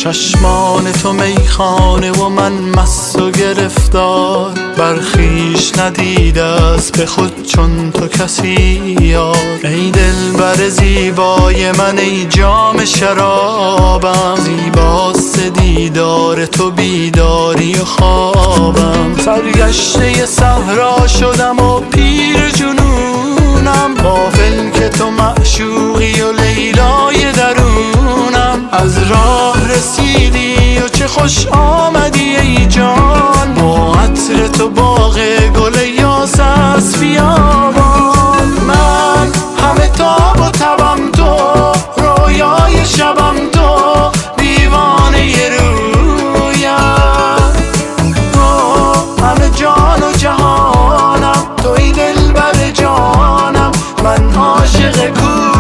چشمان تو میخانه و من مست و گرفتار، بر خویش ندیده است به خود چون تو کسی یار. ای دلبر زیبای من ای جام شرابم، زیباست دیدار تو بیداری و خوابم. سرگشته صحرا شدم و پیر جنونم، غافل که تو معشوقی و لیلای درونم. از راه رسیدی و چه خوش آمدی ای جان، با عطر تو باغ گل یاس از بیابان. من همه تاب و تبم تو، رویای شبم تو، دیوانه رویم. تو همه جان و جهانم، توی دلبر جانم، من عاشق کویم.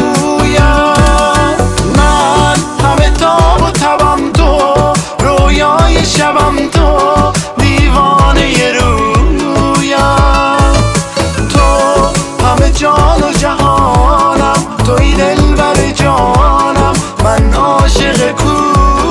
من همه تاب و تبم تو، رویای شبم تو، دیوانه رویم. تو همه جان و جهانم، توی دلبر جانم، من عاشق کویم.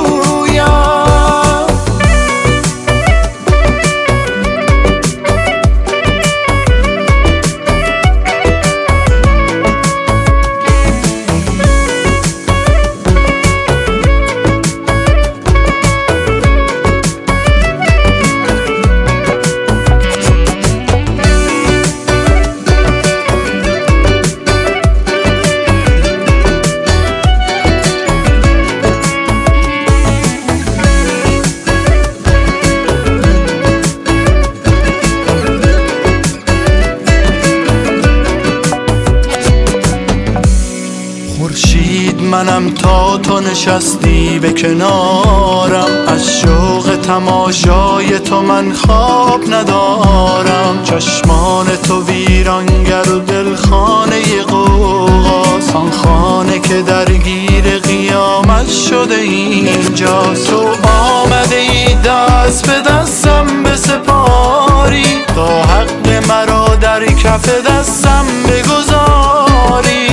خورشید منم تا تو نشستی به کنارم، از شوق تماشای تو من خواب ندارم. چشمان تو ویرانگر و دلخانه غوغاست، آن خانه که درگیر قیامت شده اینجا. تو آمده ای دست به دستم بسپاری، تا حق مرا در کف دستم بگذاری.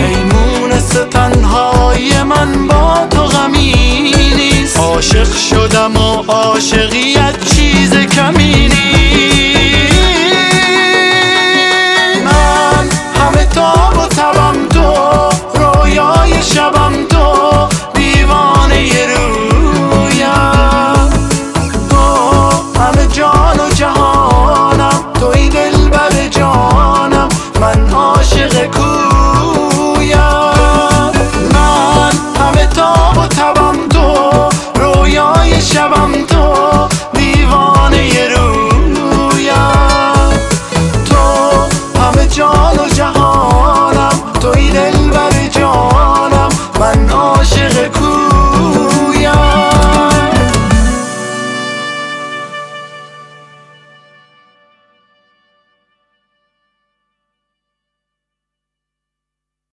تنهای من با تو غمی نیست، عاشق شدم و عاشقیت